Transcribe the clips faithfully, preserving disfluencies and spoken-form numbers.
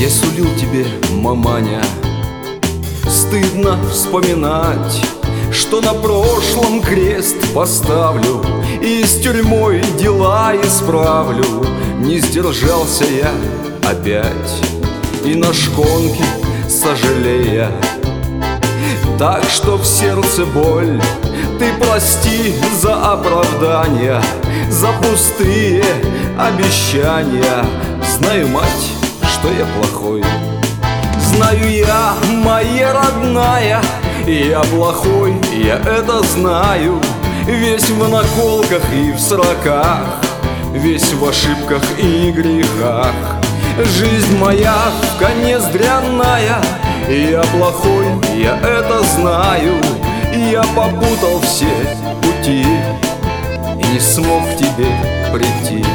Я сулил тебе, маманя, стыдно вспоминать, что на прошлом крест поставлю и с тюрьмой дела исправлю. Не сдержался я опять и на шконке сожалея. Так что в сердце боль, ты прости за оправдания, за пустые обещания. Знаю, мать, что я плохой, знаю я, моя родная, я плохой, я это знаю. Весь в наколках и в сроках, весь в ошибках и грехах. Жизнь моя вконец дрянная, я плохой, я это знаю. Я попутал все пути и не смог к тебе прийти.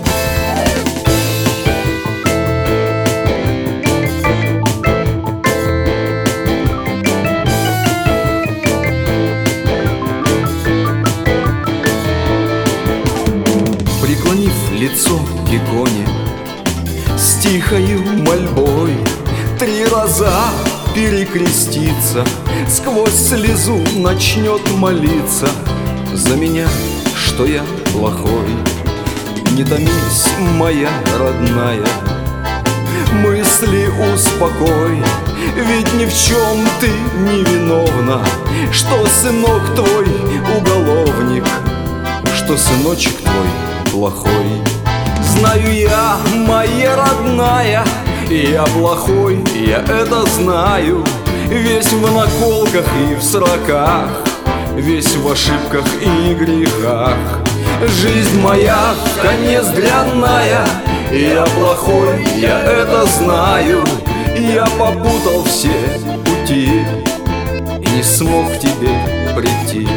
Преклонив лицо к иконе с тихою мольбой, три раза перекреститься, сквозь слезу начнет молиться за меня, что я плохой. Не томись, моя родная, мысли успокой, ведь ни в чем ты не виновна, что сынок твой уголовник, что сыночек твой плохой. Знаю я, моя родная, я плохой, я это знаю. Весь в наколках и в сроках, весь в ошибках и грехах. Жизнь моя вконец дрянная, я плохой, я это знаю. Я попутал все пути и не смог к тебе прийти.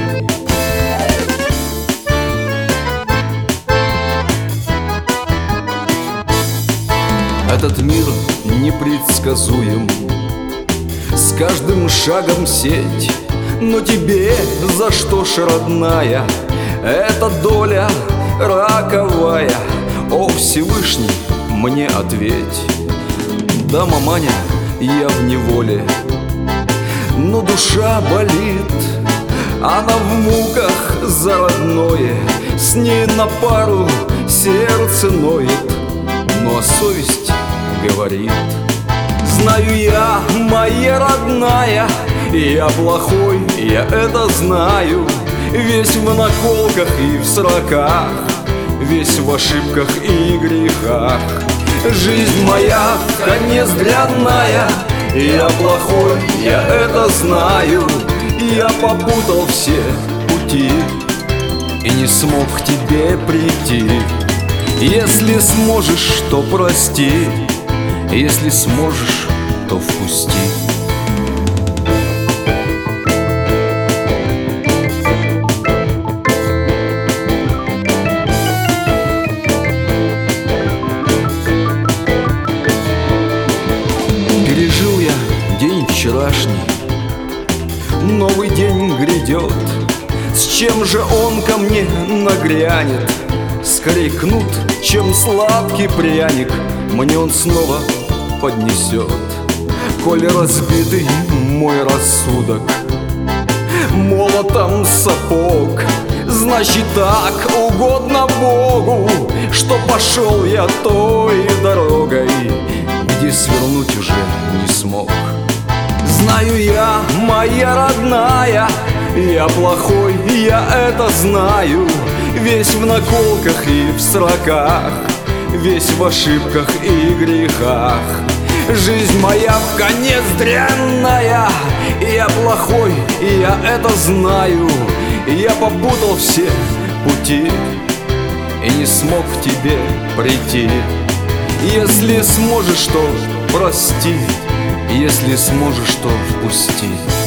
Этот мир непредсказуем, с каждым шагом сеть. Но тебе за что ж, родная, эта доля роковая? О, Всевышний, мне ответь. Да, маманя, я в неволе, но душа болит, она в муках за родное, с ней на пару сердце ноет, но совесть говорит. Знаю я, моя родная, я плохой, я это знаю. Весь в наколках и в сроках, весь в ошибках и грехах. Жизнь моя вконец дрянная, я плохой, я это знаю. Я попутал все пути и не смог к тебе прийти. Если сможешь, то прости, если сможешь, то впусти. Пережил я день вчерашний, новый день грядет. С чем же он ко мне нагрянет? Скорей кнут, чем сладкий пряник, мне он снова поднесет. Коли разбитый мой рассудок молотом сапог, значит так угодно Богу, что пошел я той дорогой, где свернуть уже не смог. Знаю я, моя родная, я плохой, я это знаю. Весь в наколках и в сроках, весь в ошибках и грехах. Жизнь моя вконец дрянная, я плохой, я это знаю. Я попутал все пути и не смог к тебе прийти. Если сможешь, то прости, если сможешь, то впусти.